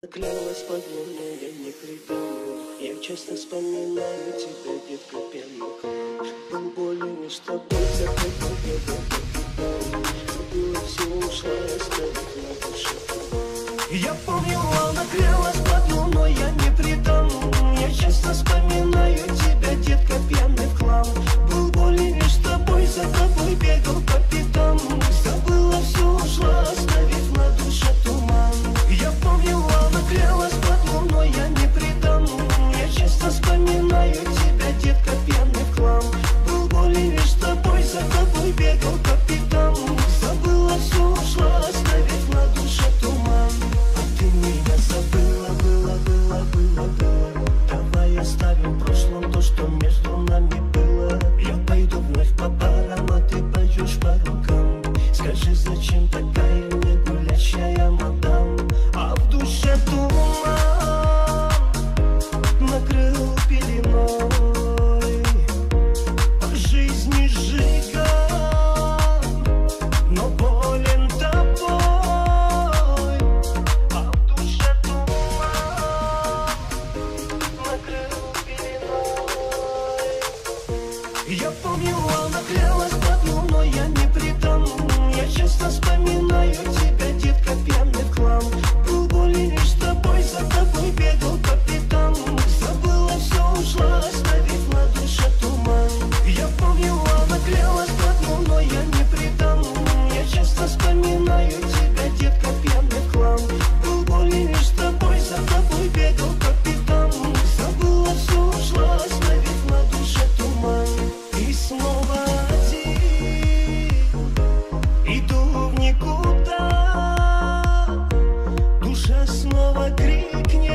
Клялась под луной, я не приду. Я часто вспоминаю тебя, детка, пьяный. Был болен с тобой, за тобой я было все ушло, оставив на душе. Я помню, она клялась под луной, я не предану. Я часто вспоминаю тебя, детка, пьяный в хлам. Был болен с тобой, за тобой бегал по пятам. Забыла, все ушла, оставив на душе туман. Я помню, она клялась под луной, я не предану. Я часто вспоминаю тебя, детка, пьяный в хлам. Был болен с тобой, за тобой бегал по пятам. Забыла, все ушла, оставив на душе туман. А ты меня забыла, было. Давай оставим в прошлом то, что между нами было. Я пойду вновь по барам, а ты пойдешь по рукам. Скажи, зачем такая мне гулящая мадам? А в душе туман накрыл пеленой. По жизни жиган, но болен тобой. А в душе туман накрыл пеленой. Я помню, она клялась под луной, я не предану. Я часто вспоминаю тебя, детка, пьяный в хлам. Был болен с тобой, за тобой бегал по пятам. Забыла, все ушла, оставив на душе туман. Я помню, она клялась под луной, я не предану. Я часто вспоминаю тебя, детка, пьяный в хлам. Был болен с тобой, за тобой бегал по пятам. Забыла, все ушла, оставив на душе туман. И снова один иду в никуда. Душа снова крикнет.